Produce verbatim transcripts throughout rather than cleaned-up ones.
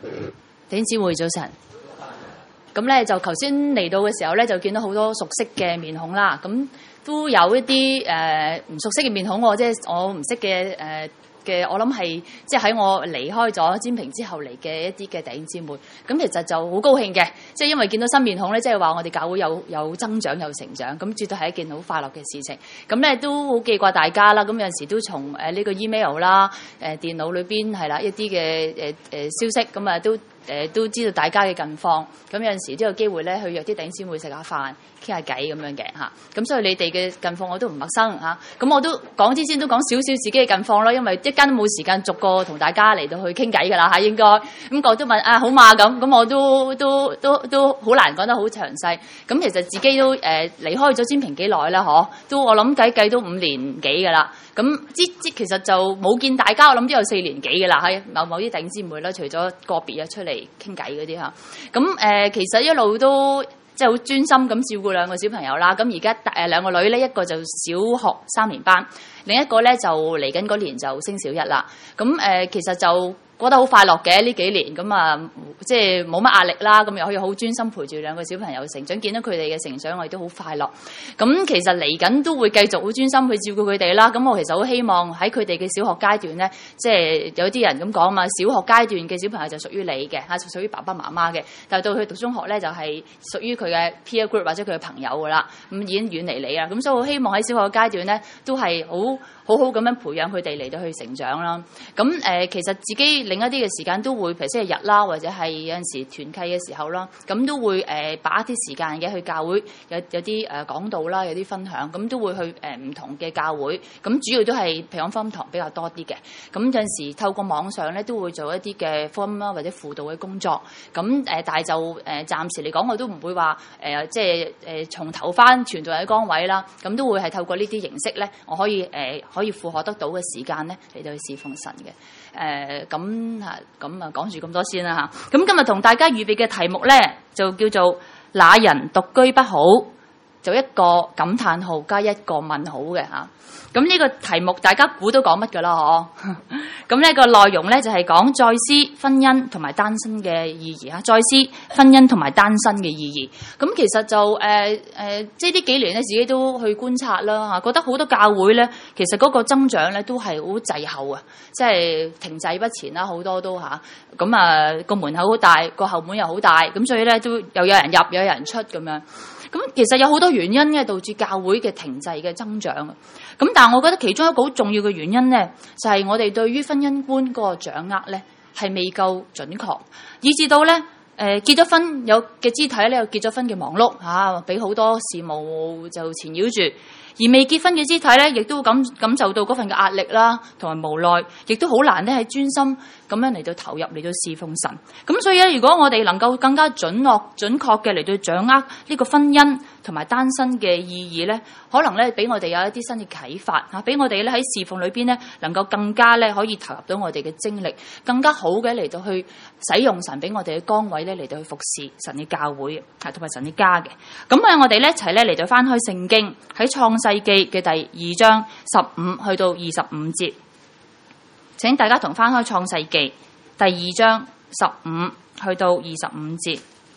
弟兄姊妹早晨。咁咧就頭先嚟到嘅時候咧，就見到好多熟悉嘅面孔啦。咁都有一啲誒唔熟悉嘅面孔喎，即係我唔識嘅誒嘅，我諗係即係喺我離開咗占平之後嚟嘅一啲嘅弟兄姊妹。咁其實就好高興嘅，即係因為見到新面孔咧，即係話我哋教會有有增長有成長，咁絕對係一件好快樂嘅事情。咁咧都好記掛大家啦。咁有陣時都從誒呢個 email 啦、誒電腦裏邊係啦一啲嘅誒誒消息，咁啊都。誒都知道大家嘅近況，咁有陣時都有機會咧去約啲弟兄姊妹食下飯、傾下偈咁樣嘅嚇。咁所以你哋嘅近況我都唔陌生嚇。咁我都講之前都講少少自己嘅近況啦，因為一間都冇時間逐個同大家嚟到去傾偈㗎啦嚇，應該咁個都問啊好嘛咁，咁我都都都都好難講得好詳細。咁其實自己都誒、呃、離開咗占平幾耐啦，嗬？都我諗計計都五年幾㗎啦。咁之之其實就冇見大家，我諗都有四年幾嘅啦，喺某某啲弟兄姊妹啦，除咗個別啊出嚟傾偈嗰啲嚇。咁誒、呃、其實一路都即係好專心咁照顧兩個小朋友啦。咁而家誒兩個女咧，一個就小學三年班，另一個咧就嚟緊嗰年就升小一啦。咁誒、呃、其實就覺得好快樂嘅呢幾年，咁啊即係冇乜壓力啦，咁又可以好專心陪住兩個小朋友成長，見到佢哋嘅成長，我哋都好快樂。咁其實嚟緊都會繼續好專心去照顧佢哋啦。咁我其實好希望喺佢哋嘅小學階段咧，即係有啲人咁講嘛，小學階段嘅小朋友就屬於你嘅嚇，就屬於爸爸媽媽嘅。但係到佢讀中學咧，就係屬於佢嘅 peer group 或者佢嘅朋友噶啦，咁已經遠離你啦。咁所以我希望喺小學階段咧，都係好好好咁樣培養佢哋嚟到去成長啦。咁誒、呃，其實自己另一啲嘅時間都會，譬如星期日啦，或者係有陣時團契嘅時候啦，咁都會誒、呃、把一啲時間嘅去教會有有啲誒講道啦，有啲分享，咁都會去誒唔、呃、同嘅教會。咁主要都係平安福音堂比較多啲嘅。咁有陣時透過網上咧，都會做一啲嘅福音啦或者輔導嘅工作。咁誒、呃，但係就誒、呃、暫時嚟講，我都唔會話誒、呃、即係誒、呃、從頭翻傳道喺崗位啦。咁都會係透過呢啲形式咧，我可以誒。呃可以負荷得到嘅時間咧，嚟到去侍奉神嘅。誒咁嚇，咁啊講住咁多先啦嚇。咁今日同大家預備嘅題目咧，就叫做那人獨居不好，就一個感嘆號加一個問號嘅嚇。咁呢個題目大家估到講乜㗎啦？嗬。咁呢個內容咧就係講再思婚姻同埋單身嘅意義嚇，再思婚姻同埋單身嘅意義。咁其實就誒誒、呃呃，即係呢幾年咧，自己都去觀察啦嚇，覺得好多教會咧，其實嗰個增長咧都係好滯後啊，即係停滯不前啦，好多都嚇。咁啊個門口好大，個後門又好大，咁所以咧都又有人入，又有人出咁樣。咁其實有好多原因嘅導致教會嘅停滯嘅增長啊。咁但係我覺得其中一個好重要嘅原因咧，就係、是、我哋對於婚姻觀嗰個掌握咧係未夠準確，以至到咧誒、呃、結咗婚有嘅肢體咧有結咗婚嘅忙碌嚇，俾、啊、好多事務就纏繞住。而未結婚嘅肢體咧，亦都感感受到嗰份嘅壓力啦，同埋無奈，亦都好難咧係專心咁樣嚟到投入嚟到侍奉神。咁所以咧，如果我哋能夠更加準確準確嘅嚟到掌握呢個婚姻同埋單身嘅意義咧，可能咧俾我哋有一啲新嘅啟發嚇，俾我哋咧喺侍奉裏邊咧能夠更加咧可以投入到我哋嘅精力，更加好嘅嚟到去使用神俾我哋嘅崗位咧嚟到去服侍神嘅教會啊，同埋神嘅家嘅。咁啊，我哋咧一齊咧嚟到翻開聖經喺創世記嘅第二章十五去到二十五節，請大家同翻開創世記第二章十五去到二十五節。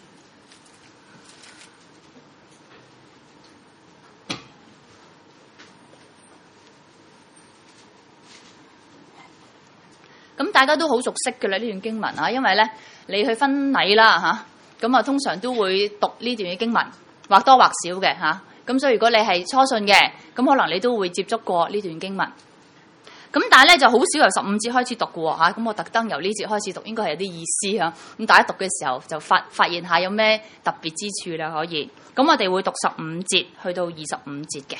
咁大家都好熟悉嘅啦，呢段經文啊，因為咧你去婚禮啦嚇，咁啊通常都會讀呢段嘅經文，或多或少嘅嚇。咁所以如果你係初信嘅，咁可能你都會接觸過呢段經文。咁但係咧就好少由十五節開始讀嘅喎嚇。咁我特登由呢節開始讀，應該係有啲意思嚇。咁大家讀嘅時候就發發現下有咩特別之處啦，可以。咁我哋會讀十五節去到二十五節嘅。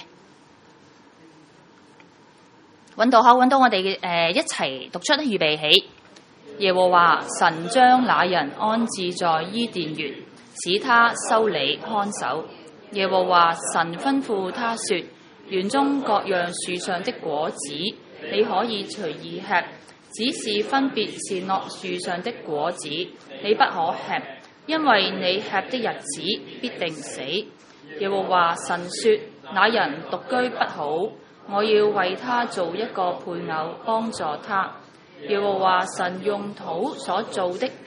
揾到可揾到我哋嘅誒一齊讀出，預備起。耶和華神將那人安置在伊甸園，使他修理看守。耶和華神吩咐他說：園中各樣樹上的果子你可以隨意吃，只是分別善惡樹上的果子你不可吃，因為你吃的日子必定死。耶和華神說：那人獨居不好，我要為他做一個配偶幫助他。耶和華神用土所做的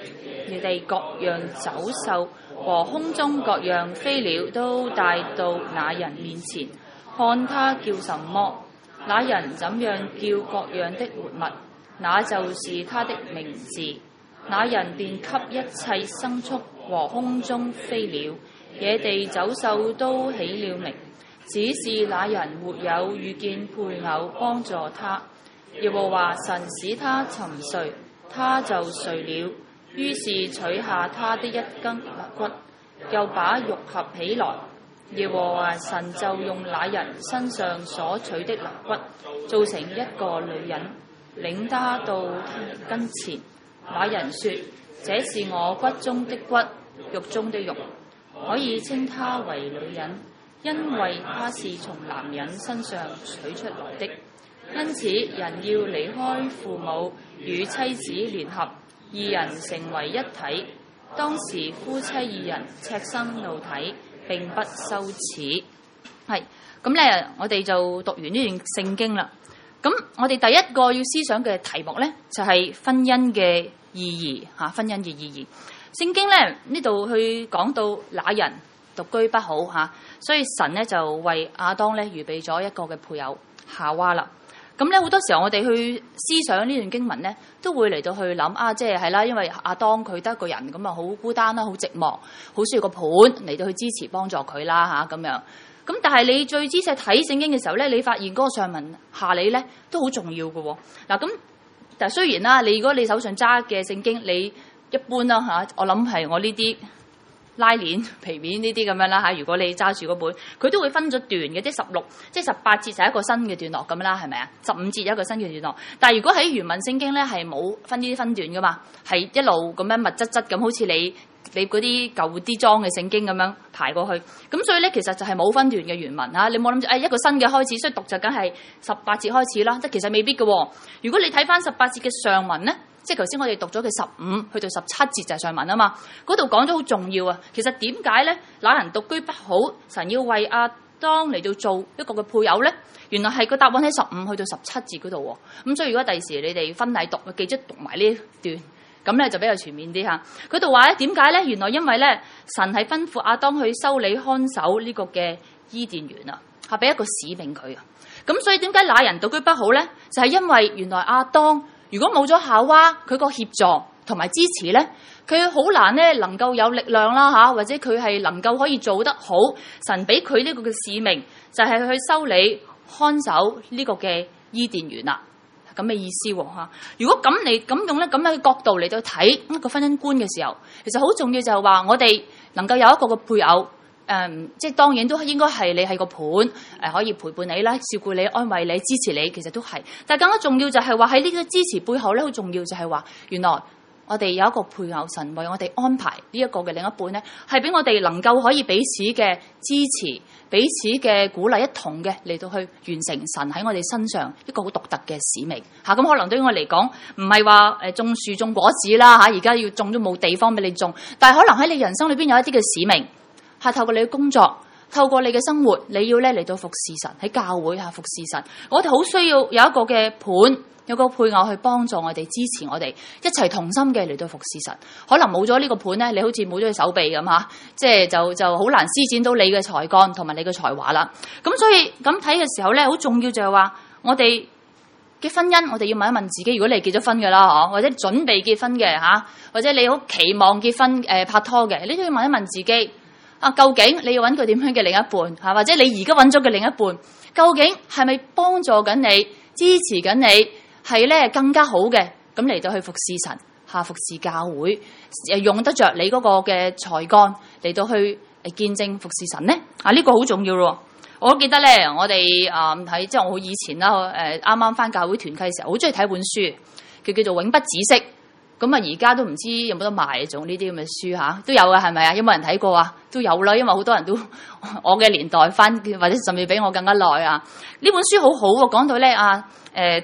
你哋各樣走獸和空中各樣飛鳥都帶到那人面前，看他叫什麼，那人怎樣叫各樣的活物，那就是他的名字。那人便給一切牲畜和空中飛鳥、野地走獸都起了名，只是那人沒有遇見配偶幫助他。耶和華神使他沉睡，他就睡了。於是取下他的一根肋骨，又把肉合起來。耶和華神就用那人身上所取的肋骨，做成一個女人，領他到他跟前。那人說：這是我骨中的骨，肉中的肉，可以稱她為女人，因為她是從男人身上取出來的。因此，人要離開父母，與妻子聯合，二人成為一體。當時夫妻二人赤身露體，並不羞恥。係咁咧，我哋就讀完呢段聖經啦。咁我哋第一個要思想嘅題目咧，就係婚姻嘅意義嚇，婚姻嘅意義。聖經咧呢度去講到那人獨居不好嚇，所以神咧就為亞當咧預備咗一個嘅配偶夏娃啦。咁咧好多時候我哋去思想呢段經文咧，都會嚟到去諗啊，即係係啦，因為亞當佢得一個人咁啊，好孤單啦，好寂寞，好需要個伴嚟到去支持幫助佢啦嚇咁樣。咁但係你最仔細睇聖經嘅時候咧，你發現嗰個上文下理咧都好重要嘅喎。嗱咁，但係雖然啦，你如果你手上揸嘅聖經，你一般啦嚇，我諗係我呢啲拉鏈皮面呢啲咁樣啦嚇。如果你揸住嗰本，佢都會分咗段嘅，即係十六，即係十八節就係一個新嘅段落咁啦，係咪啊？十五節有一個新嘅段落。但係如果喺原文聖經咧，係冇分呢啲分段噶嘛，係一路咁樣密質質咁，好似你你嗰啲舊啲裝嘅聖經咁樣排過去。咁所以咧，其實就係冇分段嘅原文嚇。你冇諗住誒一個新嘅開始，所以讀就梗係十八節開始啦。即係其實未必嘅喎。如果你睇翻十八節嘅上文咧，即係頭先我哋讀咗嘅十五去到十七節就係上文啊嘛，嗰度講咗好重要啊。其實點解咧，那人獨居不好，神要為亞當嚟到做一個嘅配偶咧？原來係個答案喺十五去到十七節嗰度喎。咁所以如果第時你哋婚禮讀，記住讀埋呢一段，咁咧就比較全面啲嚇。嗰度話咧點解咧？原來因為咧神係吩咐亞當去修理看守呢個嘅伊甸園啊，係俾一個使命佢啊。咁所以點解那人獨居不好咧？就係因為原來亞當如果冇咗夏娃佢個協助同埋支持咧，佢好難咧能夠有力量啦嚇，或者佢係能夠可以做得好神俾佢呢個嘅使命，就係去修理看守呢個嘅伊甸園啦。咁嘅意思喎嚇。如果咁嚟咁用咧咁樣嘅角度嚟到睇一個婚姻觀嘅時候，其實好重要就係話我哋能夠有一個嘅配偶。誒、嗯，即係當然都應該係你係個伴，誒、呃、可以陪伴你啦，照顧你、安慰你、支持你，其實都係。但係更加重要就係話喺呢個支持背後咧，好重要就係話，原來我哋有一個配偶，神為我哋安排呢一個嘅另一半咧，係俾我哋能夠可以彼此嘅支持、彼此嘅鼓勵，一同嘅嚟到去完成神喺我哋身上一個好獨特嘅使命嚇。咁、啊、可能對於我嚟講，唔係話誒種樹種果子啦嚇，而、啊、家要種都冇地方俾你種，但係可能喺你人生裏邊有一啲嘅使命。係透過你嘅工作，透過你嘅生活，你要咧嚟到服侍神，喺教會嚇服侍神。我哋好需要有一個嘅伴，有個配偶去幫助我哋、支持我哋，一齊同心嘅嚟到服侍神。可能冇咗呢個伴咧，你好似冇咗隻手臂咁嚇，即係就就好難施展到你嘅才幹同埋你嘅才華啦。咁所以咁睇嘅時候咧，好重要就係話我哋嘅婚姻，我哋要問一問自己，如果你係結咗婚嘅啦，嗬，或者準備結婚嘅嚇，或者你好期望結婚誒、呃、拍拖嘅，你都要問一問自己。啊，究竟你要揾個點樣嘅另一半嚇，或者你而家揾咗嘅另一半，究竟係咪幫助緊你、支持緊你，係咧更加好嘅咁嚟到去服侍神嚇、服侍教會，誒用得着你嗰個嘅才幹嚟到去誒見證服侍神咧？啊，呢、這個好重要咯！我記得咧，我哋啊睇即係我以前啦，誒啱啱返教會團契嘅時候，好中意睇本書，叫叫做《永不止息》。咁啊，而家都唔知有冇得賣種呢啲咁嘅書嚇，都有啊，係咪啊？有冇人睇過啊？都有啦，因為好多人都我嘅年代翻，或者甚至比我更加耐啊。呢本書好好喎，講到咧啊誒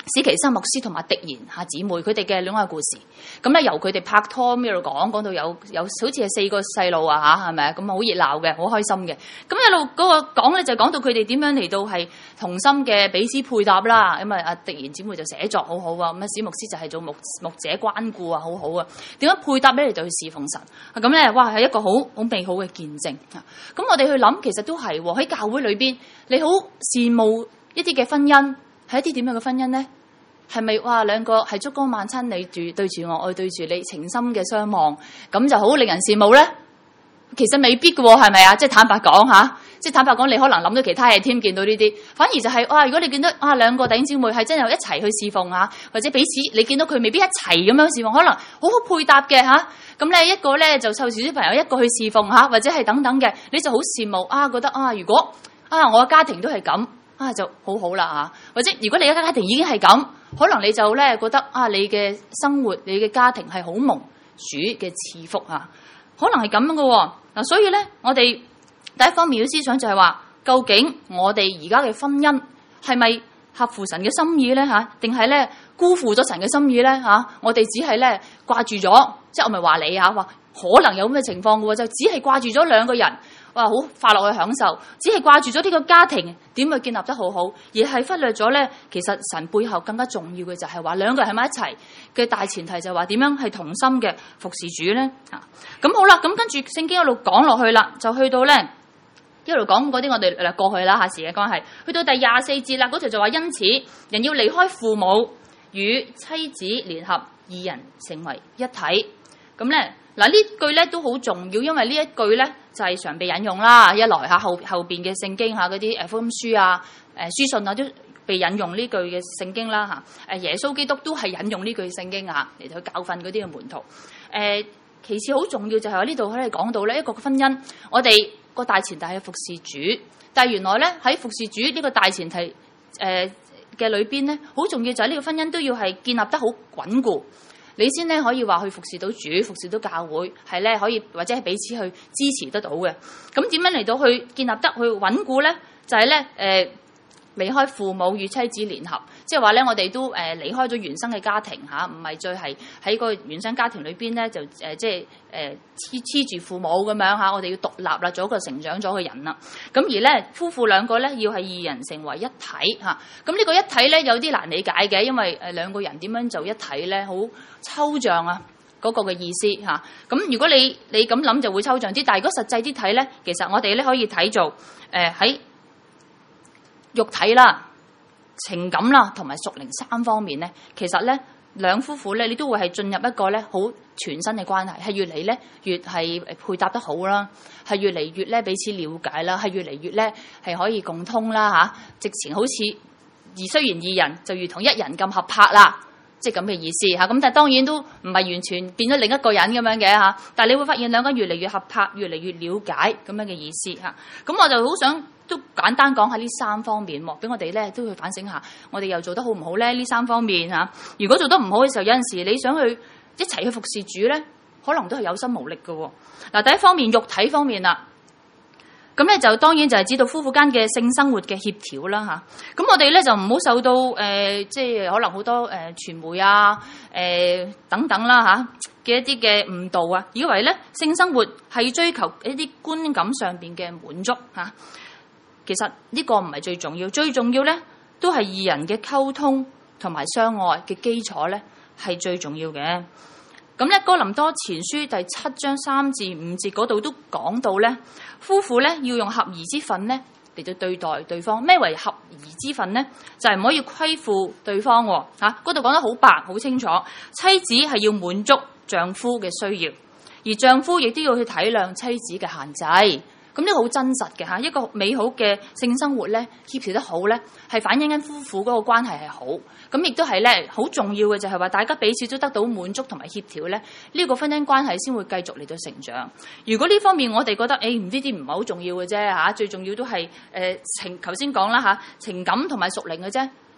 史奇生牧師同埋狄賢嚇姊妹佢哋嘅戀愛故事，咁咧由佢哋拍拖咁一路講，講到有有好似係四個細路啊嚇，係咪啊？咁啊好熱鬧嘅，好開心嘅。咁一路嗰個講咧就講到佢哋點樣嚟到係同心嘅彼此配搭啦。咁啊阿狄賢姊妹就寫作好好啊，咁啊史牧師就係做牧牧者關顧啊，好好啊。點樣配搭咧嚟到去侍奉神？咁咧哇係一個好好美好嘅見證啊！咁我哋去諗，其實都係喎，喺教會裏邊，你好羨慕一啲嘅婚姻。係一啲點樣嘅婚姻咧？係咪哇兩個係燭光晚餐，你住對住我，我對住你，情深嘅相望，咁就好令人羨慕咧？其實未必嘅喎，係咪啊？即係坦白講嚇，即係坦白講，你可能諗到其他嘢添，見到呢啲，反而就係、是、哇！如果你見到啊兩個弟兄姊妹係真係一齊去侍奉啊，或者彼此你見到佢未必一齊咁樣侍奉，可能好好配搭嘅嚇。咁、啊、咧一個咧就湊住小朋友，一個去侍奉嚇、啊，或者係等等嘅，你就好羨慕啊！覺得啊，如果啊我嘅家庭都係咁。啊就好好啦嚇，或者如果你一家家庭已經係咁，可能你就咧覺得啊，你嘅生活、你嘅家庭係好蒙主嘅賜福嚇，可能係咁樣嘅喎嗱。所以咧，我哋第一方面嘅思想就係話，究竟我哋而家嘅婚姻係咪合乎神嘅心意咧嚇？定係咧辜負咗神嘅心意咧嚇？我哋只係咧掛住咗，即係我咪話你嚇話，可能有咁嘅情況嘅喎，就只係掛住咗兩個人。哇！好快樂去享受，只係掛住咗呢個家庭點去建立得好好，而係忽略咗咧。其實神背後更加重要嘅就係話兩個人喺埋一齊嘅大前提就係話點樣係同心嘅服侍主咧啊！咁好啦，咁跟住聖經一路講落去啦，就去到咧一路講嗰啲我哋誒過去啦，下時嘅關係，去到第廿四節啦，嗰條就話因此人要離開父母與妻子聯合，二人成為一體。咁咧嗱呢句咧都好重要，因為呢一句咧。就係常被引用啦，一來嚇後後邊嘅聖經嚇嗰啲誒福音書啊、誒書信啊都被引用呢句嘅聖經啦嚇。誒耶穌基督都係引用呢句聖經嚇嚟到去教訓嗰啲嘅門徒。誒其次好重要就係話呢度喺度講到咧一個婚姻，我哋個大前提係服侍主，但係原來咧喺服侍主呢個大前提誒嘅裏邊咧，好重要就係呢個婚姻都要係建立得好穩固。你先咧可以話去服侍到主，服侍到教會，係咧可以或者係彼此去支持得到嘅。咁點樣嚟到去建立得去穩固咧？就係咧誒離開父母與妻子聯合，即係話咧我哋都誒、呃、離開咗原生嘅家庭嚇，唔係再係喺個原生家庭裏邊咧就誒、呃、即係誒黐黐住父母咁樣嚇，我哋要獨立啦，做一個成長咗嘅人啦。咁而咧夫婦兩個咧要係二人成為一體嚇，咁呢個一體咧有啲難理解嘅，因為誒兩個人點樣就一體咧，好抽象啊嗰、那個嘅意思嚇。咁、啊、如果你你咁諗就會抽象啲，但係如果實際啲睇咧，其實我哋咧可以睇做誒喺。呃肉體啦、情感啦，同埋屬靈三方面咧，其實咧兩夫婦咧，你都會係進入一個咧好全新嘅關係，係越嚟咧越係配搭得好啦，係越嚟越咧彼此了解啦，係越嚟越咧係可以共通啦嚇，直情好似而雖然二人就如同一人咁合拍啦，即係咁嘅意思嚇。咁但係當然都唔係完全變咗另一個人咁樣嘅嚇，但係你會發現兩個越嚟越合拍，越嚟越了解咁樣嘅意思嚇。咁我就好想。都簡單講下呢三方面喎，俾我哋咧都去反省下，我哋又做得好唔好咧？呢三方面嚇，如果做得唔好嘅時候，有陣時你想去一齊去服侍主咧，可能都係有心無力嘅喎。嗱，第一方面肉體方面啦，咁咧就當然就係指到夫婦間嘅性生活嘅協調啦嚇。咁我哋咧就唔好受到誒、呃，即係可能好多誒、呃、傳媒啊、誒、呃、等等啦嚇嘅一啲嘅誤導啊，以為咧性生活係追求一啲觀感上邊嘅滿足嚇。啊其實呢個唔係最重要，最重要咧都係二人嘅溝通同埋相愛嘅基礎咧係最重要嘅。咁咧哥林多前書第七章三至五節嗰度都講到咧，夫婦咧要用合宜之分咧嚟到對待對方。咩為合宜之分咧？就係、是、唔可以虧負對方喎嚇。嗰度講得好白好清楚，妻子係要滿足丈夫嘅需要，而丈夫亦都要去體諒妻子嘅限制。咁呢個好真實嘅嚇，一個美好嘅性生活咧，協調得好咧，係反映緊夫婦嗰個關係係好。咁亦都係咧好重要嘅，就係話大家彼此都得到滿足同埋協調咧，呢、這個婚姻關係先會繼續嚟到成長。如果呢方面我哋覺得誒唔呢啲唔係好重要嘅啫嚇，最重要都係誒、呃、情頭先講啦嚇，情感同埋屬靈嘅啫。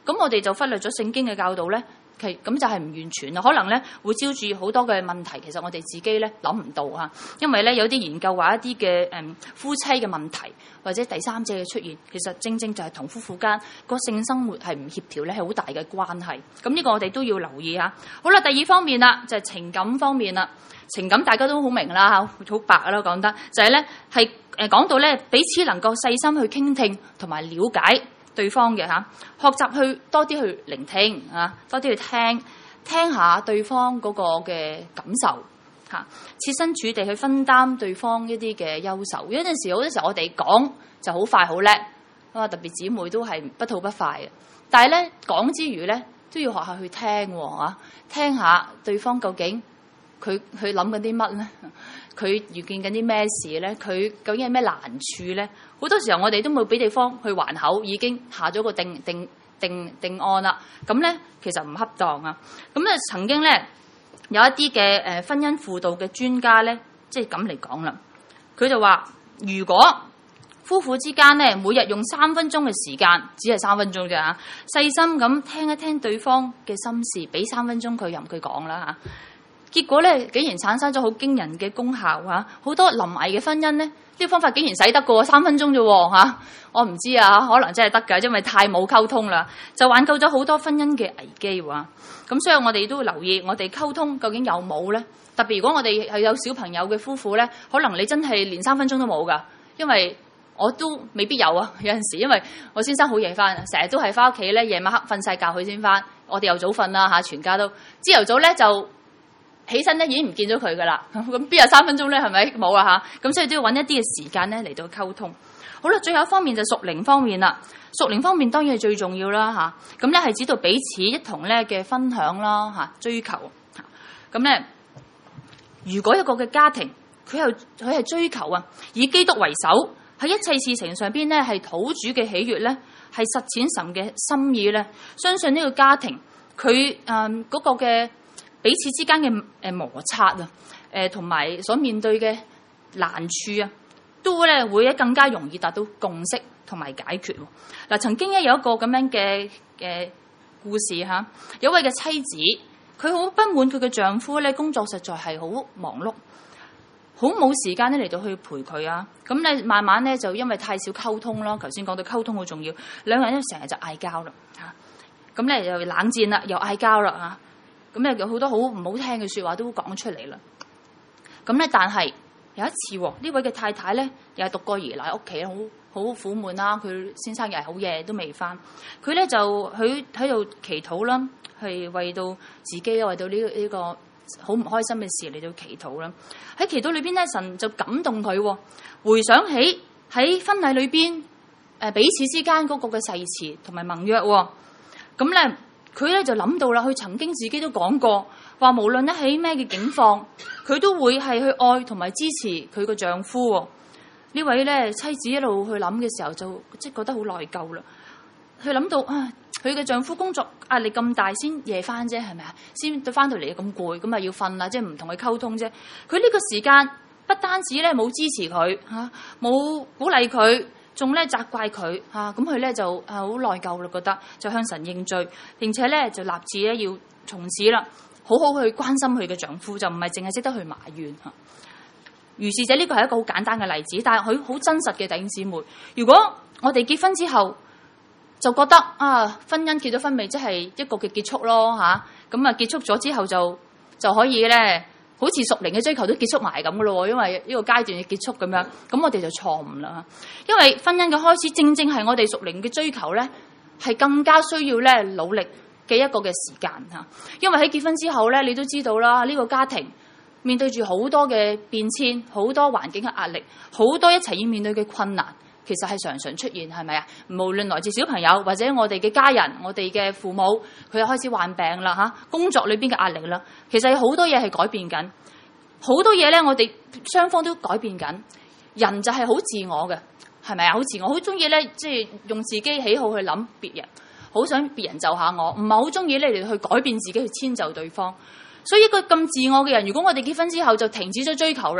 咁我哋就忽略咗聖經嘅教導咧。其咁就係唔完全啦，可能咧會招住好多嘅問題。其實我哋自己咧諗唔到嚇，因為咧有啲研究話一啲嘅誒夫妻嘅問題或者第三者嘅出現，其實正正就係同夫婦間個性生活係唔協調咧，係好大嘅關係。咁呢個我哋都要留意嚇。好啦，第二方面啦，就係情感方面啦。情感大家都好明啦嚇，好白啦講得，就係咧係誒講到咧彼此能夠細心去傾聽同埋了解對方嘅嚇，學習去多啲去聆聽啊，多啲去聽聽下對方嗰個嘅感受嚇，設身處地去分擔對方一啲嘅憂愁。有陣時好多時候我哋講就好快好叻啊，特別姊妹都係不吐不快嘅。但係咧講之餘咧都要學下去聽喎嚇，聽下對方究竟佢佢諗緊啲乜咧？佢遇見緊啲咩事咧？佢究竟係咩難處咧？好多時候我哋都冇俾地方去還口，已經下咗個定定定定案啦。咁咧其實唔恰當啊。咁咧曾經咧有一啲嘅誒婚姻輔導嘅專家咧，即係咁嚟講啦。佢就話：如果夫婦之間咧每日用三分鐘嘅時間，只係三分鐘啫嚇，細心咁聽一聽對方嘅心事，俾三分鐘佢任佢講啦嚇。結果咧，竟然產生咗好驚人嘅功效嚇！好多臨危嘅婚姻咧，呢個方法竟然使得過三分鐘啫喎嚇！我唔知啊，可能真係得㗎，因為太冇溝通啦，就挽救咗好多婚姻嘅危機喎。咁所以我哋都要留意，我哋溝通究竟有冇咧？特別如果我哋係有小朋友嘅夫婦咧，可能你真係連三分鐘都冇㗎，因為我都未必有啊。有陣時因為我先生好夜翻，成日都係翻屋企咧，夜晚黑瞓晒覺佢先翻，我哋又早瞓啦嚇，全家都朝頭早咧就起身咧已經唔見咗佢噶啦，咁邊有三分鐘咧？係咪冇啦嚇？咁所以都要揾一啲嘅時間咧嚟到溝通。好啦，最後一方面就屬靈方面啦。屬靈方面當然係最重要啦嚇。咁咧係指到彼此一同咧嘅分享啦嚇，追求。咁咧，如果一個嘅家庭佢係佢係追求啊，以基督為首，喺一切事情上邊咧係討主嘅喜悅咧，係實踐神嘅心意咧，相信呢個家庭佢誒嗰個嘅彼此之間嘅誒摩擦啊，誒同埋所面對嘅難處啊，都咧會更加容易達到共識同埋解決。嗱，曾經咧有一個咁樣嘅嘅故事嚇，有位嘅妻子，佢好不滿佢嘅丈夫咧工作實在係好忙碌，好冇時間咧嚟到去陪佢啊。咁咧慢慢咧就因為太少溝通咯，頭先講到溝通好重要，兩個人咧成日就嗌交啦嚇，咁咧又冷戰啦，又嗌交啦嚇。咁咧有好多好唔好聽嘅説話都講出嚟啦。咁咧，但係有一次喎，呢位嘅太太咧又係獨個兒嚟屋企，好好苦悶啦。佢先生又係好夜都未返，佢咧就佢喺度祈禱啦，係為到自己，為到呢個呢個好唔開心嘅事嚟到祈禱啦。喺祈禱裏邊咧，神就感動佢，回想起喺婚禮裏邊誒彼此之間嗰個嘅誓詞同埋盟約。咁咧。佢咧就諗到啦，佢曾經自己都講過，話無論咧喺咩嘅境況，佢都會係去愛同埋支持佢個丈夫。呢位咧妻子一路去諗嘅時候，就即係覺得好內疚啦。佢諗到啊，佢嘅丈夫工作壓力咁大，先夜翻啫，係咪啊？先到翻到嚟咁攰，咁啊要瞓啦，即係唔同佢溝通啫。佢呢個時間不單止咧冇支持佢嚇，冇鼓勵佢。仲咧責怪佢嚇，咁佢咧就啊好內疚啦，覺得就向神認罪，並且咧就立志咧要從此啦，好好去關心佢嘅丈夫，就唔係淨係識得去埋怨嚇。如是者呢個係一個好簡單嘅例子，但係佢好真實嘅弟兄姊妹。如果我哋結婚之後就覺得啊婚姻結咗婚未，即係一個嘅結束咯嚇，咁啊結束咗之後就就可以咧。好似屬靈嘅追求都結束埋咁嘅咯喎，因為呢個階段嘅結束咁樣，咁我哋就錯誤啦。因為婚姻嘅開始，正正係我哋屬靈嘅追求咧，係更加需要咧努力嘅一個嘅時間嚇。因為喺結婚之後咧，你都知道啦，呢個家庭面對住好多嘅變遷，好多環境嘅壓力，好多一齊要面對嘅困難。其實係常常出現，係咪啊？無論來自小朋友或者我哋嘅家人，我哋嘅父母，佢又開始患病啦嚇，工作裏邊嘅壓力啦，其實有好多嘢係改變緊，好多嘢咧，我哋雙方都改變緊。人就係好自我嘅，係咪啊？好自我，好中意咧，即係用自己喜好去諗別人，好想別人就下我，唔係好中意咧嚟去改變自己去遷就對方。所以一個咁自我嘅人，如果我哋結婚之後就停止咗追求啦，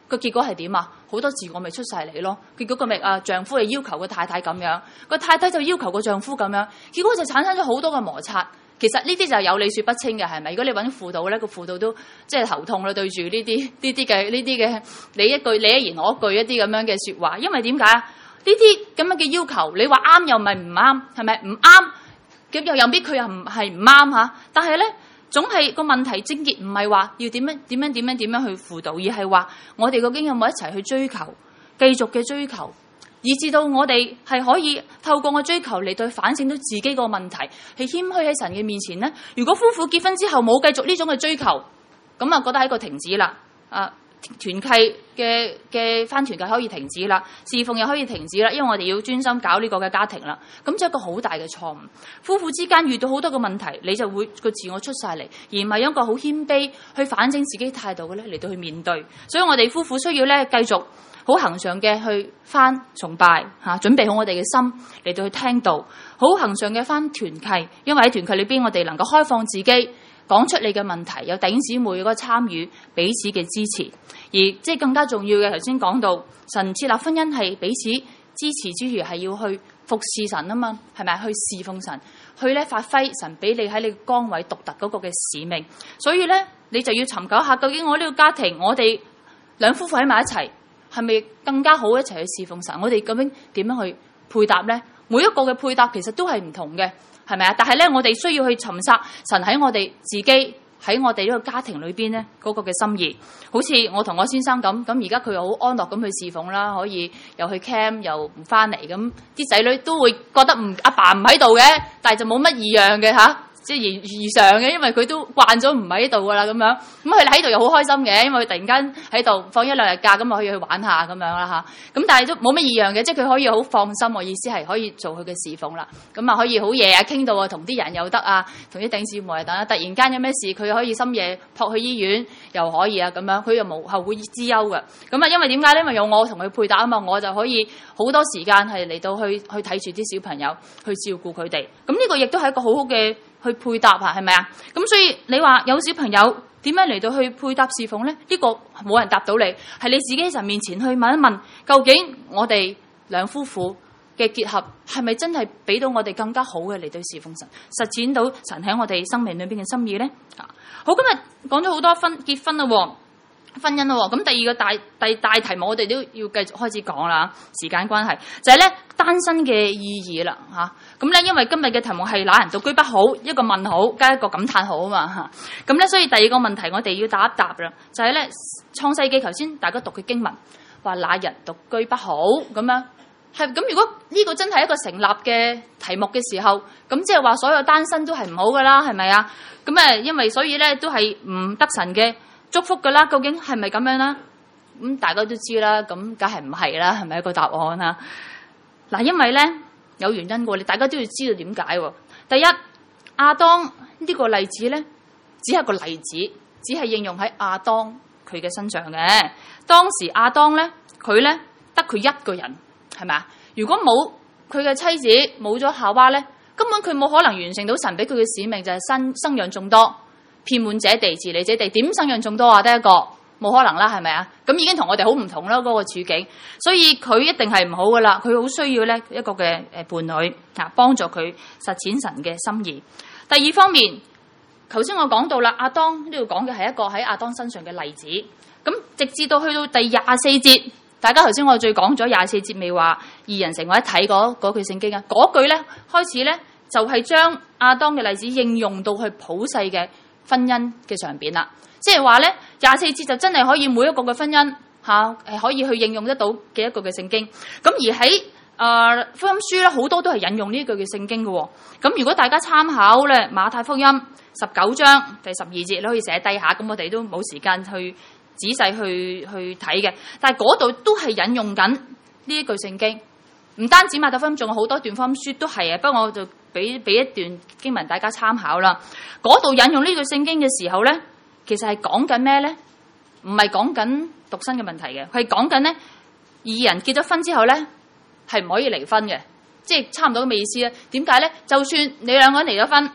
個結果係點啊？好多自我咪出晒嚟咯。結果個咪啊丈夫係要求個太太咁樣，個太太就要求個丈夫咁樣，結果就產生咗好多嘅摩擦。其實呢啲就有理說不清嘅，係咪？如果你揾輔導咧，個輔導都即係頭痛啦，對住呢啲呢啲嘅呢啲嘅你一句你一言我一句一啲咁樣嘅説話，因為點解啊？呢啲咁樣嘅要求，你話啱又咪唔啱，係咪唔啱？咁又又必佢又唔係唔啱嚇，但係咧總係個問題症結唔係話要點樣點樣點樣點樣去輔導，而係話我哋究竟有冇一齊去追求，繼續嘅追求。以至到我哋係可以透過我追求嚟對反省到自己個問題，係謙虛喺神嘅面前咧。如果夫婦結婚之後冇繼續呢種嘅追求，咁啊覺得係一個停止啦。啊，團契嘅嘅返團契可以停止啦，侍奉又可以停止啦，因為我哋要專心搞呢個嘅家庭啦。咁就係一個好大嘅錯誤。夫婦之間遇到好多個問題，你就會個自我出晒嚟，而唔係用一個好謙卑去反省自己態度嘅咧嚟到去面對。所以我哋夫婦需要咧繼續好恆常嘅去翻崇拜嚇、啊，準備好我哋嘅心嚟到去聽道，好恆常嘅翻團契，因為喺團契裏邊我哋能夠開放自己，講出你嘅問題，有弟兄姊妹嗰個參與，彼此嘅支持，而即係更加重要嘅，頭先講到神設立婚姻係彼此支持之餘，係要去服侍神啊嘛，係咪？去侍奉神，去咧發揮神俾你喺你崗位獨特嗰個嘅使命，所以咧你就要尋求下，究竟我呢個家庭，我哋兩夫婦喺埋一齊，係咪更加好一齊去侍奉神？我哋究竟點樣去配搭呢？每一個嘅配搭其實都係唔同嘅，係咪啊？但係咧，我哋需要去尋索神喺我哋自己喺我哋呢個家庭裏邊咧嗰個嘅心意。好似我同我先生咁，咁而家佢又好安樂咁去侍奉啦，可以又去 camp 又唔翻嚟，咁啲仔女都會覺得唔阿爸唔喺度嘅，但係就冇乜異樣嘅吓。即係異異常嘅，因為佢都慣咗唔喺度噶啦，咁樣咁佢喺度又好開心嘅，因為佢突然間喺度放一兩日假，咁啊可以去玩下咁樣啦嚇。咁但係都冇乜異樣嘅，即係佢可以好放心。我意思係可以做佢嘅侍奉啦。咁啊可以好夜啊傾到啊，同啲人又得啊，同啲頂姊妹等啊。突然間有咩事，佢可以深夜撲去醫院又可以啊，咁樣佢又無後顧之憂嘅。咁啊因為點解咧？因為有我同佢配搭啊嘛，我就可以好多時間係嚟到去去睇住啲小朋友，去照顧佢哋。咁呢個亦都係一個好好嘅去配搭啊，係咪啊？咁所以你話有小朋友點樣嚟到去配搭侍奉呢？呢、這個冇人答到你，係你自己喺神面前去問一問，究竟我哋兩夫婦嘅結合係咪真係俾到我哋更加好嘅嚟到侍奉神，實踐到神喺我哋生命裏邊嘅心意呢？好，今日講咗好多婚結婚啦，婚姻啦，咁第二個大第大題目我哋都要繼續開始講啦，時間關係就係、是、咧單身嘅意義啦嚇。咁咧因為今日嘅題目係那人獨居不好，一個問號加一個感嘆號啊嘛嚇。咁咧所以第二個問題我哋要答一答啦，就係咧創世記頭先大家讀嘅經文話那人獨居不好咁樣，係咁如果呢個真係一個成立嘅題目嘅時候，咁即係話所有單身都係唔好噶啦，係咪啊？咁誒因為所以咧都係唔得神嘅祝福噶啦，究竟係咪咁樣啦？咁大家都知啦，咁梗係唔係啦，係咪一個答案啊？嗱，因為咧有原因嘅，你大家都要知道點解。第一，亞當呢個例子咧，只係個例子，只係應用喺亞當佢嘅身上嘅。當時亞當咧，佢咧得佢一個人，係咪啊？如果冇佢嘅妻子，冇咗夏娃咧，根本佢冇可能完成到神俾佢嘅使命，就係生生養眾多。遍滿這地，治理這地，點生養眾多啊？得一個冇可能啦，係咪啊？咁已經同我哋好唔同啦，嗰個處境，所以佢一定係唔好噶啦。佢好需要咧一個嘅誒伴侶啊，幫助佢實踐神嘅心意。第二方面，頭先我講到啦，亞當呢度講嘅係一個喺亞當身上嘅例子。咁直至到去到第廿四節，大家頭先我最講咗廿四節未話二人成為一體嗰嗰句聖經啊，嗰句咧開始咧就係將亞當嘅例子應用到去普世嘅婚姻嘅上邊啦，即係話咧廿四節就真係可以每一個嘅婚姻吓誒、啊、可以去應用得到嘅一個嘅聖經。咁而喺誒、呃、福音書咧好多都係引用呢句嘅聖經嘅。咁如果大家參考咧馬太福音十九章第十二節，你可以寫低下。咁我哋都冇時間去仔細去去睇嘅，但係嗰度都係引用緊呢一句聖經。唔單止馬太福音，仲有好多段福音書都係啊。不過我就俾俾一段經文大家參考啦。嗰度引用呢句聖經嘅時候咧，其實係講緊咩咧？唔係講緊獨身嘅問題嘅，佢係講緊咧二人結咗婚之後咧係唔可以離婚嘅，即係差唔多咁嘅意思啦。點解咧？就算你兩個人離咗婚，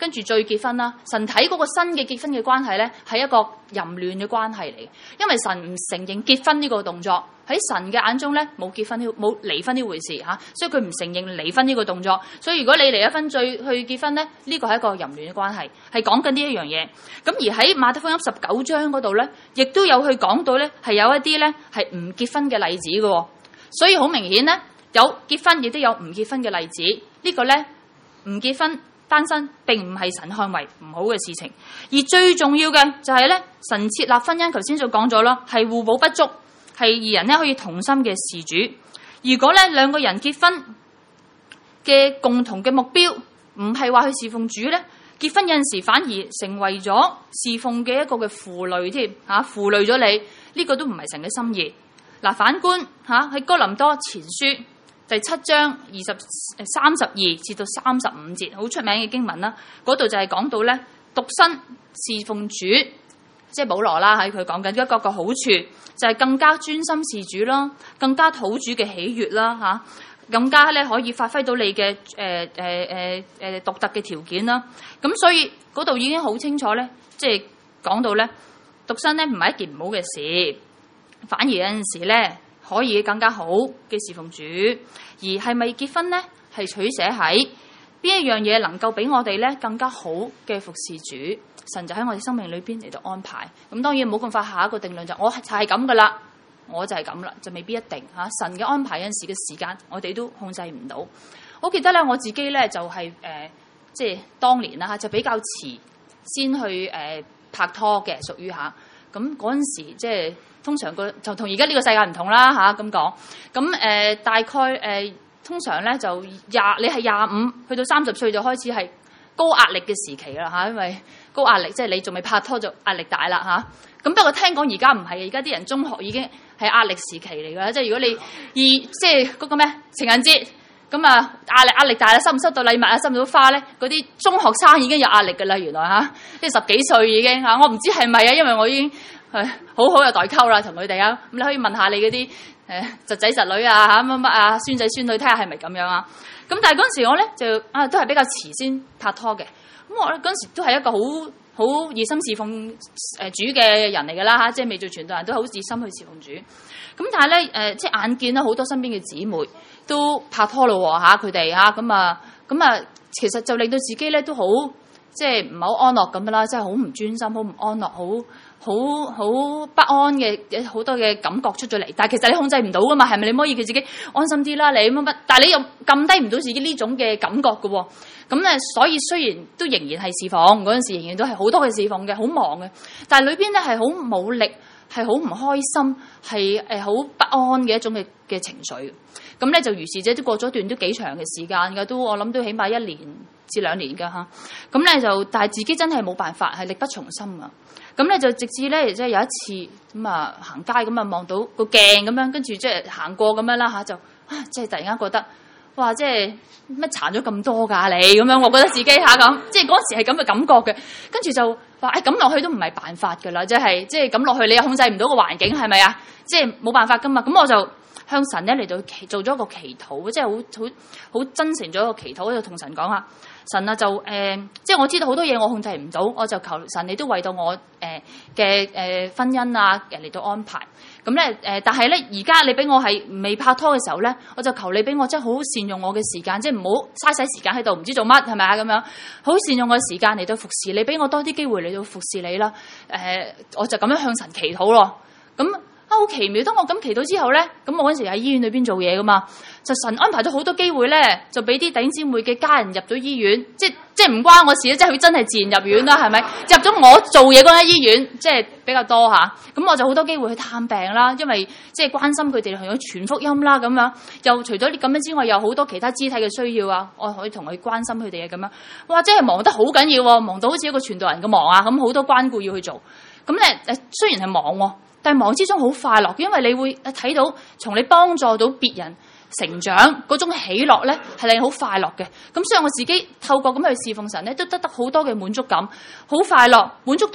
跟住再結婚啦。神睇嗰個新嘅結婚嘅關係咧，係一個淫亂嘅關係嚟，因為神唔承認結婚呢個動作。喺神嘅眼中咧，冇結婚冇離婚呢回事嚇，所以佢唔承認離婚呢個動作。所以如果你離咗婚再去結婚咧，呢個係一個淫亂嘅關係，係講緊呢一樣嘢。咁而喺馬太福音十九章嗰度咧，亦都有去講到咧，係有一啲咧係唔結婚嘅例子嘅。所以好明顯咧，有結婚亦都有唔結婚嘅例子。這個、呢個咧唔結婚單身並唔係神看為唔好嘅事情，而最重要嘅就係咧，神設立婚姻，頭先就講咗啦，係互補不足。係二人咧可以同心嘅事主。如果咧兩個人結婚嘅共同嘅目標唔係話去侍奉主咧，結婚有陣時反而成為咗侍奉嘅一個嘅負累添嚇，負累咗你，呢個都唔係神嘅心意。嗱，反觀嚇喺哥林多前書第七章二十誒三十二至到三十五節，好出名嘅經文啦。嗰度就係講到咧獨身侍奉主。即係保羅啦，喺佢講緊一個個好處，就係、是、更加專心事主啦，更加討主嘅喜悅啦嚇，更加咧可以發揮到你嘅誒誒誒誒獨特嘅條件啦。咁所以嗰度已經好清楚咧，即係講到咧獨身咧唔係一件唔好嘅事，反而有陣時咧可以更加好嘅侍奉主。而係咪結婚咧係取捨喺邊一樣嘢能夠俾我哋咧更加好嘅服侍主？神就喺我哋生命裏邊嚟到安排，咁當然冇咁快下一個定論就我就係咁噶啦，我就係咁啦，就未必一定嚇。神嘅安排有陣時嘅時間，我哋都控制唔到。我記得咧，我自己咧就係、是、誒、呃，即係當年啦嚇，就比較遲先去誒、呃、拍拖嘅，屬於嚇。咁嗰陣時即係通常個就同而家呢個世界唔同啦嚇，咁講。咁誒、呃、大概誒、呃、通常咧就廿你係廿五去到三十歲就開始係高壓力嘅時期啦嚇，因為高壓力，即係你仲未拍拖就壓力大啦嚇。咁不過聽講而家唔係，而家啲人中學已經係壓力時期嚟㗎。即係如果你二即係嗰個咩情人節咁啊，壓力壓力大啦，收唔收到禮物啊，收唔到花咧？嗰啲中學生已經有壓力㗎啦，原來嚇，即係十幾歲已經嚇。我唔知係咪啊，因為我已經係好好有代溝啦，同佢哋啊。咁你可以問下你嗰啲誒侄仔侄女啊嚇乜乜啊孫仔孫女，睇下係咪咁樣啊？咁但係嗰陣時我咧就啊都係比較遲先拍拖嘅。咁我咧嗰陣時都係一個好好熱心侍奉誒主嘅人嚟㗎啦嚇，即係未做傳道人都好熱心去侍奉主。咁但係咧誒，即係眼見啦好多身邊嘅姊妹都拍拖咯喎嚇，佢哋嚇咁啊咁啊，其實就令到自己咧都好即係唔係好安樂咁啦，即係好唔專心，好唔安樂，好好好不安嘅好多嘅感覺出咗嚟。但係其實你控制唔到㗎嘛，係咪？你可以叫自己安心啲啦，你乜乜，但係你又撳低唔到自己呢種嘅感覺㗎喎。咁咧，所以雖然都仍然係侍奉嗰陣時，仍然都係好多嘅侍奉嘅，好忙嘅。但係裏邊咧係好冇力，係好唔開心，係誒好不安嘅一種嘅嘅情緒。咁咧就如是者都過咗段都幾長嘅時間㗎，都我諗都起碼一年至兩年㗎嚇。咁咧就但係自己真係冇辦法，係力不從心啊。咁咧就直至咧即係有一次咁啊行街咁啊望到個鏡咁樣，跟住即係行過咁樣啦嚇，就啊即係突然間覺得。哇！即係乜殘咗咁多㗎你咁樣，我覺得自己下咁，即係嗰時係咁嘅感覺嘅。跟住就話誒咁落去都唔係辦法㗎啦，即係即係咁落去你又控制唔到個環境係咪啊？即係冇辦法㗎嘛。咁我就向神咧嚟到祈做咗一個祈禱，即係好好好真誠咗一個祈禱，就同神講下神啊就誒、呃，即係我知道好多嘢我控制唔到，我就求神你都為到我誒嘅誒婚姻啊嚟到安排。咁咧誒，但係咧而家你俾我係未拍拖嘅時候咧，我就求你俾我真係好好善用我嘅時間，即係唔好嘥使時間喺度唔知做乜係咪啊咁樣，好善用我嘅時間嚟到服侍你，俾我多啲機會嚟到服侍你啦。誒、呃，我就咁樣向神祈禱咯。咁啊好奇妙，當我咁祈禱之後咧，咁我嗰陣時喺醫院裏邊做嘢噶嘛，就神安排咗好多機會咧，就俾啲弟兄姊妹嘅家人入咗醫院，即係即係唔關我事咧，即係佢真係自然入院啦，係咪？入咗我做嘢嗰間醫院，即係比較多吓，咁我就好多機會去探病啦，因為即係關心佢哋，同佢傳福音啦，咁樣又除咗咁樣之外，有好多其他肢體嘅需要啊，我可以同佢關心佢哋啊，咁樣哇，即係忙得好緊要，忙到好似一個傳道人咁忙啊，咁好多關顧要去做，咁咧誒雖然係忙，但係忙之中好快樂，因為你會睇到從你幫助到別人成長嗰種喜樂咧，係令你好快樂嘅。咁所以我自己透過咁去侍奉神咧，都得得好多嘅滿足感，好快樂，滿足到咧，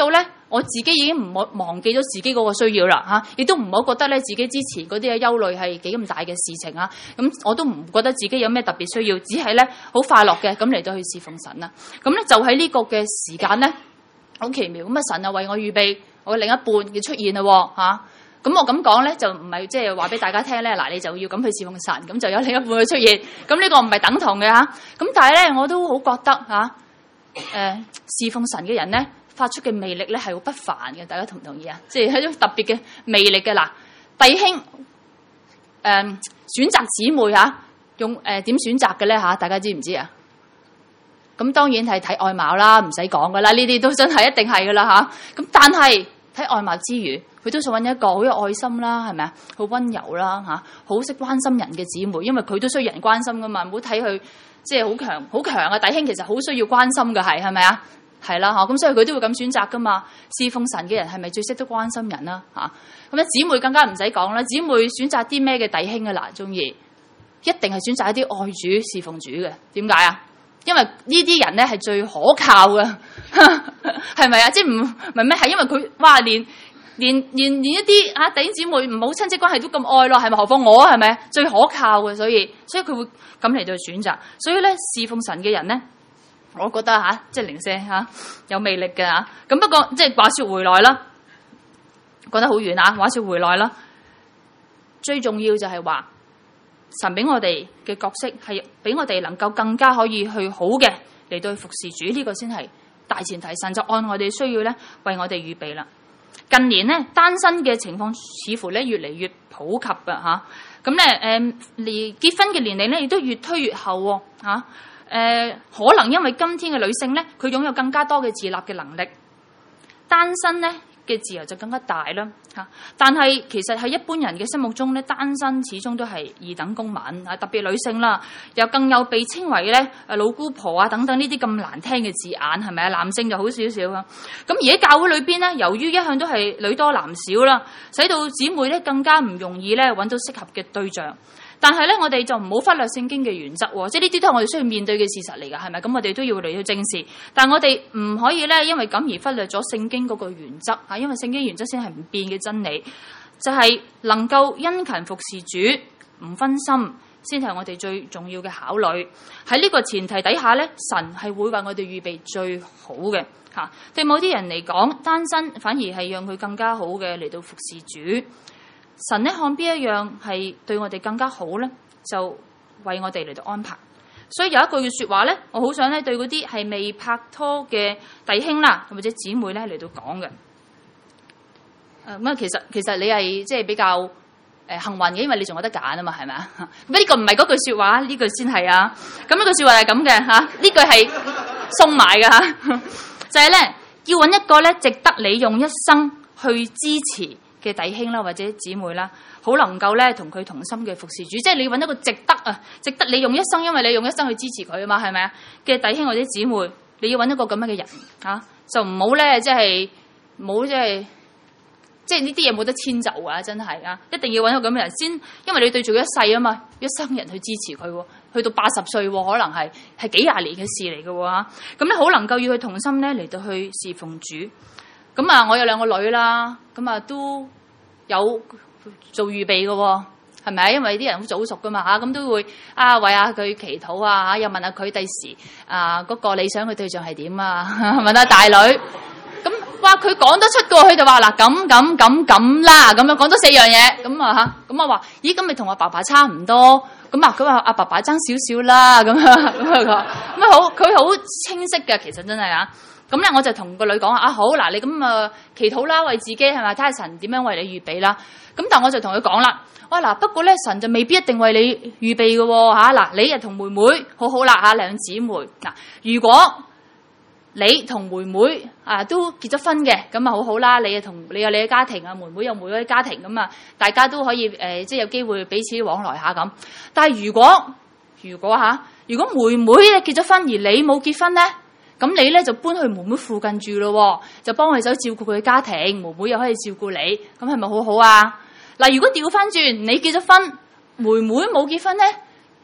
我自己已經唔好忘記咗自己嗰個需要啦嚇，亦都唔好覺得咧自己之前嗰啲嘅憂慮係幾咁大嘅事情啊。咁我都唔覺得自己有咩特別需要，只係咧好快樂嘅咁嚟到去侍奉神啦。咁咧就喺呢個嘅時間咧，好奇妙咁啊！神啊為我預備我另一半嘅出現啦嚇。咁我咁講咧就唔係即係話俾大家聽咧，嗱你就要咁去侍奉神，咁就有另一半嘅出現。咁呢個唔係等同嘅嚇。咁但係咧我都好覺得嚇，誒、呃、侍奉神嘅人咧，發出嘅魅力咧係好不凡嘅，大家同唔同意啊？即係一種特別嘅魅力嘅。嗱，弟兄誒、呃、選擇姊妹嚇，用誒點、呃、選擇嘅咧嚇？大家知唔知啊？咁當然係睇外貌啦，唔使講噶啦，呢啲都真係一定係噶啦嚇。咁但係睇外貌之餘，佢都想揾一個好有愛心啦，係咪啊？好溫柔啦嚇，好識關心人嘅姊妹，因為佢都需要人關心噶嘛。唔好睇佢即係好強好強嘅弟兄，其實好需要關心嘅，係係咪啊？係啦嚇，咁所以佢都會咁選擇噶嘛。侍奉神嘅人係咪最識得關心人啦嚇？咁咧姊妹更加唔使講啦，姊妹選擇啲咩嘅弟兄啊嗱，中意一定係選擇一啲愛主侍奉主嘅。點解啊？因為呢啲人咧係最可靠嘅，係咪啊？即係唔係咩？係因為佢哇，連連連連一啲啊弟兄姊妹唔好親戚關係都咁愛咯，係咪？何況我係咪最可靠嘅？所以所以佢會咁嚟到選擇。所以咧侍奉神嘅人咧，我覺得嚇、啊，即係零舍嚇有魅力嘅嚇。咁、啊、不過即係話説回來啦，講得好遠啊！話説回來啦，最重要就係話神俾我哋嘅角色係俾我哋能夠更加可以去好嘅嚟到去服侍主，呢、這個先係大前提。神就按我哋需要咧為我哋預備啦。近年咧單身嘅情況似乎咧越嚟越普及㗎嚇。咁咧誒，離結婚嘅年齡咧亦都越推越後喎嚇。啊誒、呃、可能因為今天嘅女性咧，佢擁有更加多嘅自立嘅能力，單身咧嘅自由就更加大啦嚇。但係其實喺一般人嘅心目中咧，單身始終都係二等公民啊，特別女性啦，又更有被稱為咧誒老姑婆啊等等呢啲咁難聽嘅字眼，係咪啊？男性就好少少啊。咁而喺教會裏邊咧，由於一向都係女多男少啦，使到姊妹咧更加唔容易咧揾到適合嘅對象。但係咧，我哋就唔好忽略聖經嘅原則喎，即係呢啲都係我哋需要面對嘅事實嚟㗎，係咪？咁我哋都要嚟到正視。但係我哋唔可以咧，因為咁而忽略咗聖經嗰個原則嚇，因為聖經原則先係唔變嘅真理，就係、是、能夠殷勤服侍主，唔分心，先係我哋最重要嘅考慮。喺呢個前提底下咧，神係會為我哋預備最好嘅嚇。對某啲人嚟講，單身反而係讓佢更加好嘅嚟到服侍主。神咧看邊一樣係對我哋更加好咧，就為我哋嚟到安排。所以有一句嘅説話咧，我好想咧對嗰啲係未拍拖嘅弟兄啦，或者姊妹咧嚟到講嘅。誒、呃、咁啊，其實其實你係即係比較誒、呃、幸運嘅，因為你仲有得揀啊嘛，係咪啊？咁呢個唔係嗰句説話，呢句先係啊。咁呢句説話係咁嘅嚇，呢句係送埋嘅嚇，就係、是、咧要揾一個咧值得你用一生去支持嘅弟兄啦，或者姊妹啦，好能夠咧同佢同心嘅服侍主，即係你揾一個值得啊，值得你用一生，因為你用一生去支持佢啊嘛，係咪啊？嘅弟兄或者姊妹，你要揾一個咁樣嘅人嚇、啊，就唔好咧，即係冇即係即係呢啲嘢冇得遷就啊！真係啊，一定要揾一個咁嘅人先，因為你對住佢一世啊嘛，一生人去支持佢喎，去到八十歲喎，可能係係幾廿年嘅事嚟嘅喎嚇，咁咧好能夠要佢同心咧嚟到去侍奉主。咁啊，我有兩個女啦，咁啊都有做預備嘅喎，係咪？因為啲人好早熟噶嘛嚇，咁都會啊為下佢祈禱啊，又問下佢第時啊嗰個理想嘅對象係點啊？問下大女，咁哇佢講得出過，佢就話嗱咁咁咁咁啦，咁樣講咗四樣嘢，咁啊嚇，咁我話咦咁咪同我爸爸差唔多，咁啊佢話阿爸爸爭少少啦，咁啊咁佢講，咁啊好佢好清晰嘅，其實真係啊。咁咧我就同個女講啊，好嗱，你咁啊祈禱啦，為自己係咪睇下神點樣為你預備啦？咁但係我就同佢講啦，哇嗱，不過咧神就未必一定為你預備嘅喎嚇嗱，你又同妹妹好好啦嚇，兩姊妹嗱，如果你同妹妹啊都結咗婚嘅，咁啊好好啦，你又同你有你嘅家庭啊，妹妹有妹妹嘅家庭，咁啊大家都可以誒、呃、即係有機會彼此往來下咁。但係如果如果嚇、啊，如果妹妹結咗婚而你冇結婚咧？咁你咧就搬去妹妹附近住咯，就幫佢手照顧佢嘅家庭，妹妹又可以照顧你，咁係咪好好啊？嗱，如果調翻轉，你結咗婚，妹妹冇結婚咧，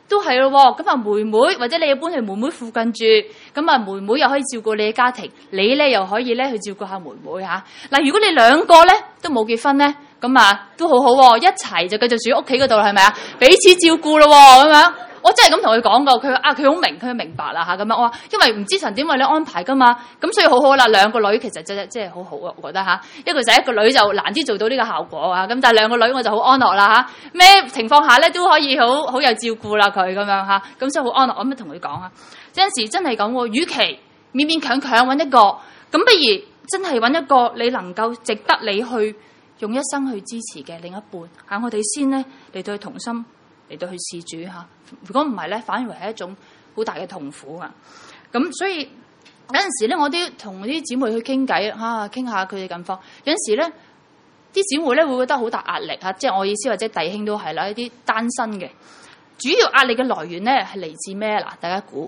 都係咯，咁啊妹妹或者你要搬去妹妹附近住，咁啊妹妹又可以照顧你嘅家庭，你咧又可以咧去照顧下妹妹嚇。嗱、啊，如果你兩個咧都冇結婚咧，咁啊都好好喎，一齊就繼續住屋企嗰度啦，係咪啊？彼此照顧咯咁樣。我真係咁同佢講過，佢啊佢好明，佢明白啦嚇咁樣。我話因為唔知神點為你安排噶嘛，咁所以好好啦。兩個女其實真係真係好好啊，我覺得嚇。一個仔一個女就難啲做到呢個效果啊，咁但係兩個女我就好安樂啦嚇。咩情況下咧都可以好好有照顧啦佢咁樣嚇，咁所以好安樂。我咁同佢講啊，有陣時真係咁喎，與其勉勉強強揾一個，咁不如真係揾一個你能夠值得你去用一生去支持嘅另一半嚇。我哋先咧嚟到去同心嚟到去事主嚇。如果唔係咧，反而係一種好大嘅痛苦啊！咁所以有陣時咧，我都同啲姊妹去傾偈嚇，傾下佢哋近況。有陣時咧，啲姊妹咧會覺得好大壓力嚇，即係我意思或者弟兄都係啦，一啲單身嘅主要壓力嘅來源咧係嚟自咩？嗱，大家估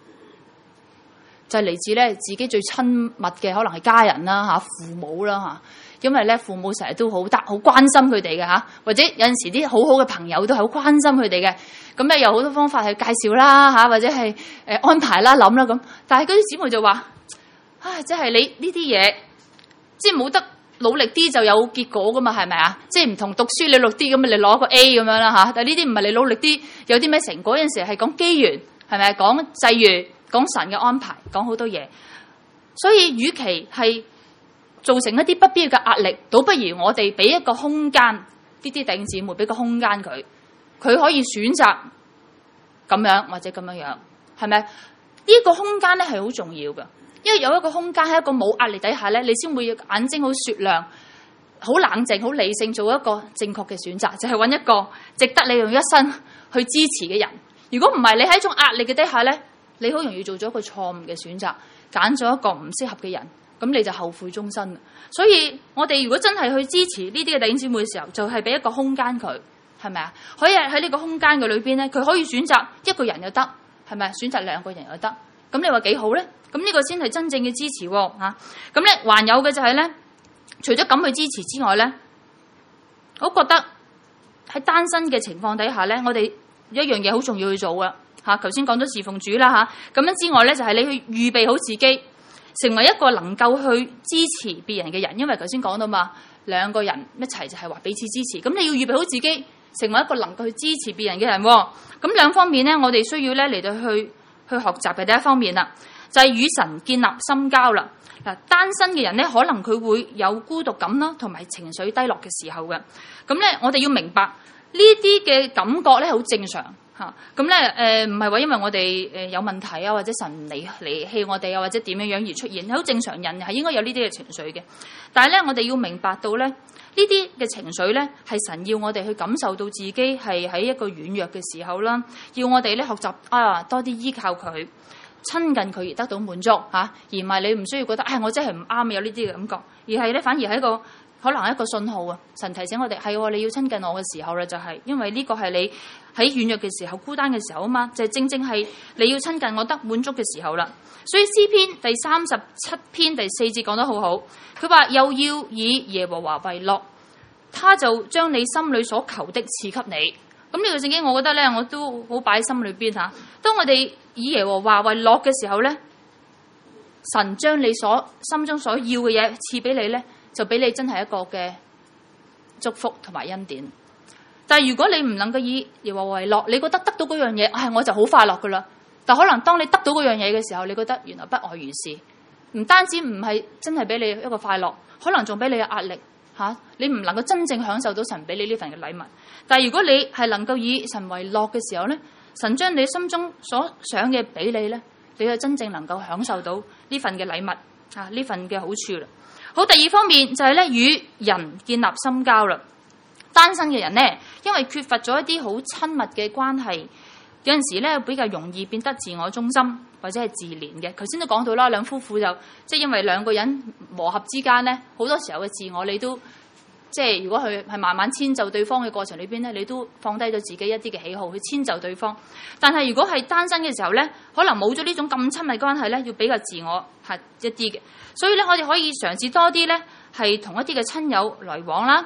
就係、是、嚟自咧自己最親密嘅，可能係家人啦嚇，父母啦嚇。因為咧，父母成日都好得好關心佢哋嘅嚇，或者有陣時啲好好嘅朋友都係好關心佢哋嘅，咁咧有好多方法去介紹啦嚇，或者係誒安排啦諗啦咁。但係嗰啲姊妹就話：唉，即係你呢啲嘢，即係冇得努力啲就有結果噶嘛，係咪啊？即係唔同讀書你努力啲咁，你攞個 A 咁樣啦嚇。但係呢啲唔係你努力啲有啲咩成果，有陣時係講機緣，係咪？講際遇，講神嘅安排，講好多嘢。所以，與其係造成一啲不必要嘅壓力，倒不如我哋俾一個空間，呢啲弟兄姊妹俾個空間佢，佢可以選擇咁樣或者咁樣樣，係咪？呢個空間咧係好重要嘅，因為有一個空間喺一個冇壓力底下咧，你先會眼睛好雪亮、好冷靜、好理性，做一個正確嘅選擇，就係揾一個值得你用一生去支持嘅人。如果唔係，你喺一種壓力嘅底下咧，你好容易做咗一個錯誤嘅選擇，揀咗一個唔適合嘅人。咁你就後悔終身。所以我哋如果真係去支持呢啲嘅弟兄姊妹嘅時候，就係、是、俾一個空間佢，係咪啊？可以喺呢個空間嘅裏邊咧，佢可以選擇一個人又得，係咪？選擇兩個人又得。咁你話幾好咧？咁呢個先係真正嘅支持喎嚇。咁咧還有嘅就係咧，除咗咁去支持之外咧，我覺得喺單身嘅情況底下咧，我哋一樣嘢好重要去做嘅嚇。頭先講咗侍奉主啦嚇，咁樣之外咧就係、是、你去預備好自己。成為一個能夠去支持別人嘅人，因為頭先講到嘛，兩個人一齊就係話彼此支持。咁你要預備好自己，成為一個能夠去支持別人嘅人。咁兩方面咧，我哋需要咧嚟到去去學習嘅第一方面啦，就係、是、與神建立深交啦。嗱，單身嘅人咧，可能佢會有孤獨感啦，同埋情緒低落嘅時候嘅。咁咧，我哋要明白呢啲嘅感覺咧，好正常。嚇咁咧，誒唔係話因為我哋誒有問題啊，或者神離離棄我哋啊，或者點樣樣而出現，好正常，人係應該有呢啲嘅情緒嘅。但係咧，我哋要明白到咧，呢啲嘅情緒咧係神要我哋去感受到自己係喺一個軟弱嘅時候啦，要我哋咧學習啊多啲依靠佢，親近佢而得到滿足嚇、啊，而唔係你唔需要覺得唉、哎、我真係唔啱有呢啲嘅感覺，而係咧反而係一個。可能係一個信號啊！神提醒我哋係、哦、你要親近我嘅時候咧，就係、是、因為呢個係你喺軟弱嘅時候、孤單嘅時候啊嘛，就係、是、正正係你要親近我得滿足嘅時候啦。所以詩篇第三十七篇第四節講得好好，佢話又要以耶和華為樂，他就將你心裏所求的賜給你。咁呢個聖經我覺得咧，我都好擺喺心裏邊嚇。當我哋以耶和華為樂嘅時候咧，神將你所心中所要嘅嘢賜俾你咧。就俾你真係一個嘅祝福同埋恩典。但係如果你唔能夠以耶和華為樂，你覺得得到嗰樣嘢，唉、哎，我就好快樂噶啦。但可能當你得到嗰樣嘢嘅時候，你覺得原來不外如是，唔單止唔係真係俾你一個快樂，可能仲俾你嘅壓力嚇、啊。你唔能夠真正享受到神俾你呢份嘅禮物。但係如果你係能夠以神為樂嘅時候咧，神將你心中所想嘅俾你咧，你就真正能夠享受到呢份嘅禮物啊，呢份嘅好處啦。好，第二方面就係咧與人建立深交啦。單身嘅人咧，因為缺乏咗一啲好親密嘅關係，有陣時咧比較容易變得自我中心或者係自憐嘅。頭先都講到啦，兩夫婦就即係因為兩個人磨合之間咧，好多時候嘅自我你都即係如果佢係慢慢遷就對方嘅過程裏邊咧，你都放低咗自己一啲嘅喜好去遷就對方。但係如果係單身嘅時候咧，可能冇咗呢種咁親密關係咧，要比較自我係一啲嘅。所以咧，我哋可以嘗試多啲咧，係同一啲嘅親友來往啦。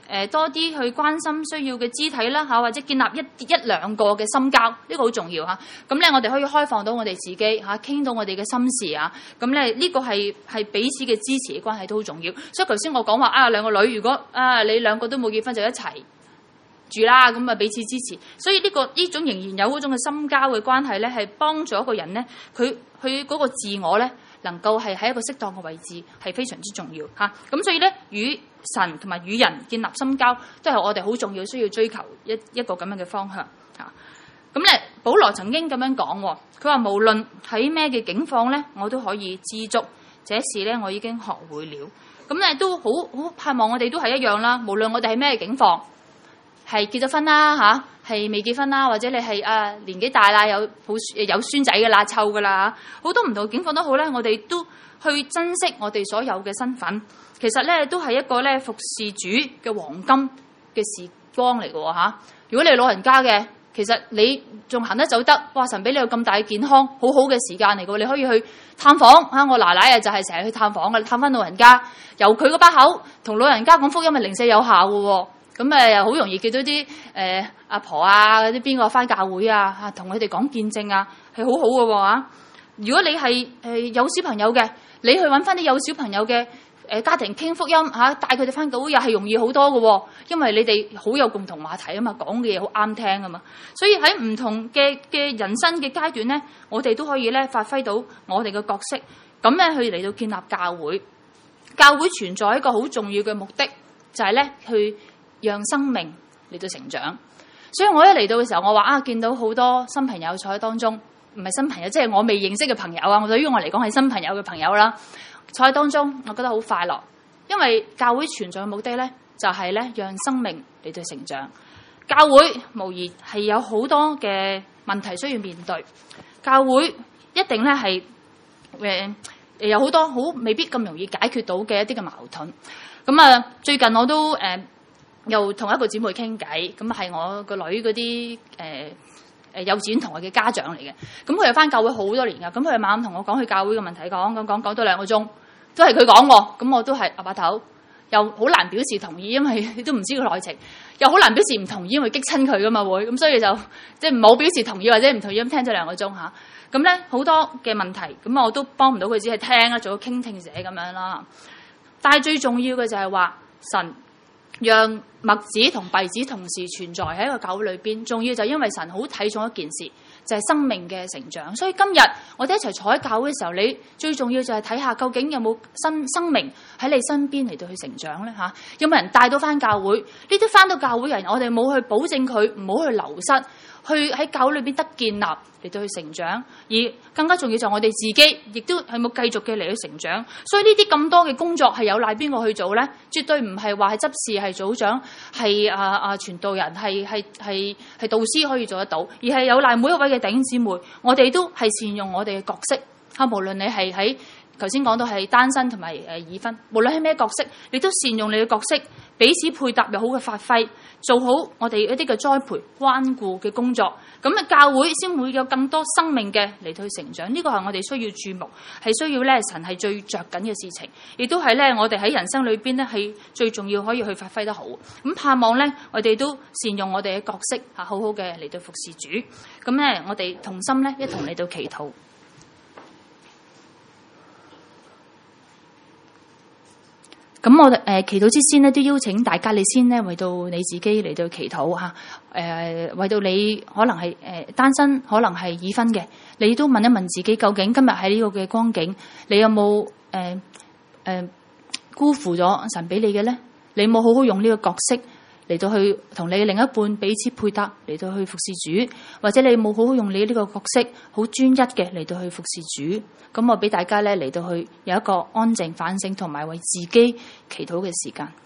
誒多啲去關心需要嘅肢體啦嚇，或者建立一一兩個嘅深交，呢個好重要嚇。咁咧，我哋可以開放到我哋自己嚇，傾到我哋嘅心事啊。咁咧，呢個係係彼此嘅支持嘅關係都好重要。所以頭先我講話啊，兩個女如果啊你兩個都冇結婚就一齊住啦，咁啊彼此支持。所以呢個呢種仍然有嗰種嘅深交嘅關係咧，係幫助一個人咧，佢佢嗰個自我咧，能夠係喺一個適當嘅位置，係非常之重要嚇。咁所以咧，與神同埋與人建立深交，都係我哋好重要需要追求一一個咁樣嘅方向嚇。咁咧，保羅曾經咁樣講，佢話無論喺咩嘅境況咧，我都可以知足，這事咧我已經學會了。咁咧都好好盼望我哋都係一樣啦。無論我哋係咩境況，係結咗婚啦嚇，係未結婚啦，或者你係啊年紀大啦，有抱有孫仔嘅啦，湊嘅啦嚇，好多唔同嘅境況都好咧，我哋都去珍惜我哋所有嘅身份。其實咧都係一個咧服侍主嘅黃金嘅時光嚟嘅喎嚇。如果你係老人家嘅，其實你仲行得走得，哇！神俾你有咁大嘅健康，好好嘅時間嚟嘅喎，你可以去探訪嚇。我奶奶啊就係成日去探訪嘅，探翻老人家，由佢嗰把口同老人家講福音，係零舍有效嘅喎。咁誒又好容易見到啲誒阿婆啊，嗰啲邊個返教會啊，嚇同佢哋講見證啊，係好好嘅喎嚇。如果你係誒有小朋友嘅，你去揾翻啲有小朋友嘅誒家庭傾福音嚇，帶佢哋返教會又係容易好多嘅喎，因為你哋好有共同話題啊嘛，講嘅嘢好啱聽啊嘛。所以喺唔同嘅嘅人生嘅階段咧，我哋都可以咧發揮到我哋嘅角色，咁咧去嚟到建立教會。教會存在一個好重要嘅目的，就係咧去讓生命嚟到成長。所以我一嚟到嘅時候，我話啊，見到好多新朋友坐喺當中，唔係新朋友，即係我未認識嘅朋友啊。我對於我嚟講係新朋友嘅朋友啦，坐喺當中，我覺得好快樂，因為教會存在嘅目的咧，就係咧讓生命嚟到成長。教會無疑係有好多嘅問題需要面對，教會一定咧係誒有好多好未必咁容易解決到嘅一啲嘅矛盾。咁啊，最近我都誒。呃又同一個姊妹傾偈，咁係我個女嗰啲誒誒幼稚園同學嘅家長嚟嘅，咁佢又返教會好多年㗎，咁佢又猛咁同我講佢教會嘅問題，講講講講多兩個鐘，都係佢講喎，咁我都係岌下頭，又好難表示同意，因為你都唔知個內情，又好難表示唔同意，因為激親佢㗎嘛會，咁所以就即係唔好表示同意或者唔同意咁聽咗兩個鐘嚇，咁咧好多嘅問題，咁我都幫唔到佢，只係聽啦，做個傾聽者咁樣啦。但係最重要嘅就係話神讓麥子同稗子同時存在喺一個教會裏邊，重要就係因為神好睇重一件事，就係生命嘅成長。所以今日我哋一齊坐喺教會嘅時候，你最重要就係睇下究竟有冇新生命喺你身邊嚟到去成長咧嚇？有冇人帶到翻教會？呢啲翻到教會人，我哋冇去保證佢唔好去流失，去喺教會裏邊得建立嚟到去成長。而更加重要就係我哋自己，亦都係冇繼續嘅嚟去成長。所以呢啲咁多嘅工作係有賴邊個去做咧？絕對唔係話係執事、係組長、係啊啊傳道人、係係係係導師可以做得到，而係有賴每一位嘅弟兄姊妹，我哋都係善用我哋嘅角色嚇。無論你係喺頭先講到係單身同埋誒已婚，無論係咩角色，你都善用你嘅角色，彼此配搭又好嘅發揮，做好我哋一啲嘅栽培關顧嘅工作，咁啊教會先會有更多生命嘅嚟到去成長。呢個係我哋需要注目，係需要咧神係最着緊嘅事情，亦都係咧我哋喺人生裏邊咧係最重要可以去發揮得好。咁盼望咧我哋都善用我哋嘅角色嚇，好好嘅嚟到服侍主。咁咧我哋同心咧一同嚟到祈禱。咁我哋誒、呃、祈禱之先咧，都邀請大家你先咧，為到你自己嚟到祈禱嚇。誒、呃，為到你可能係誒、呃、單身，可能係已婚嘅，你都問一問自己，究竟今日喺呢個嘅光景，你有冇誒誒辜負咗神俾你嘅咧？你有冇好好用呢個角色嚟到去同你嘅另一半彼此配搭嚟到去服侍主，或者你有冇好好用你呢個角色好專一嘅嚟到去服侍主？咁我俾大家咧嚟到去有一個安靜反省同埋為自己祈禱嘅時間。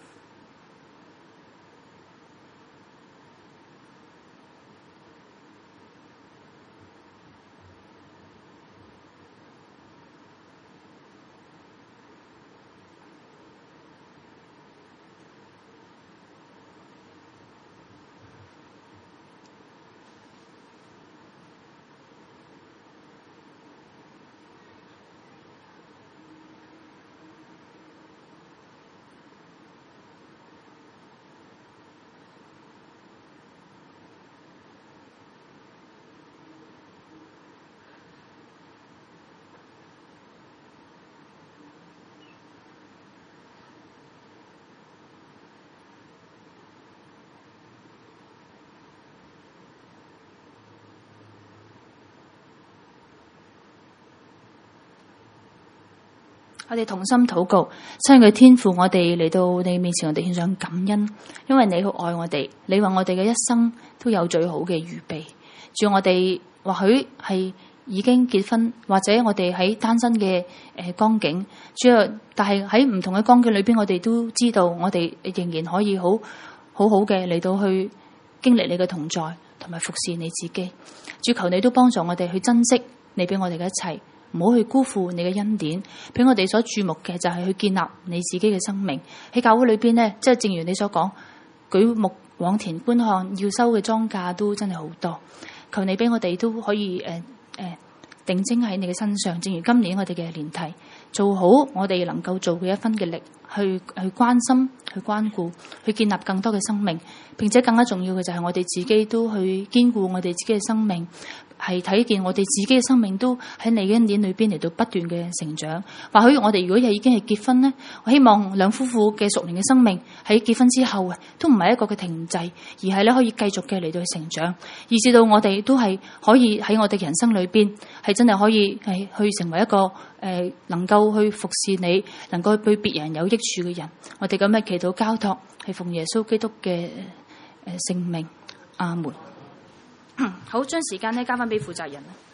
我哋同心禱告，親愛嘅天父，我哋嚟到你面前，我哋獻上感恩，因為你好愛我哋，你話我哋嘅一生都有最好嘅預備。主，我哋或許係已經結婚，或者我哋喺單身嘅誒光景，主要但係喺唔同嘅光景裏邊，我哋都知道我哋仍然可以好好好嘅嚟到去經歷你嘅同在，同埋服侍你自己。主，求你都幫助我哋去珍惜你俾我哋嘅一切，唔好去辜負你嘅恩典，俾我哋所注目嘅就係去建立你自己嘅生命。喺教會裏邊呢，即係正如你所講，舉目往田觀看，要收嘅莊稼都真係好多。求你俾我哋都可以誒誒、呃呃、定睛喺你嘅身上，正如今年我哋嘅年題，做好我哋能夠做嘅一分嘅力，去去關心、去關顧、去建立更多嘅生命，並且更加重要嘅就係我哋自己都去堅固我哋自己嘅生命。係睇見我哋自己嘅生命都喺你嘅恩典裏邊嚟到不斷嘅成長。或許我哋如果係已經係結婚呢，我希望兩夫婦嘅屬靈嘅生命喺結婚之後啊，都唔係一個嘅停滯，而係咧可以繼續嘅嚟到去成長，以至到我哋都係可以喺我哋人生裏邊係真係可以係去成為一個誒、呃、能夠去服侍你，能夠對別人有益處嘅人。我哋咁嘅祈禱交託係奉耶穌基督嘅誒聖名，阿門。好，將時間咧交翻俾負責人。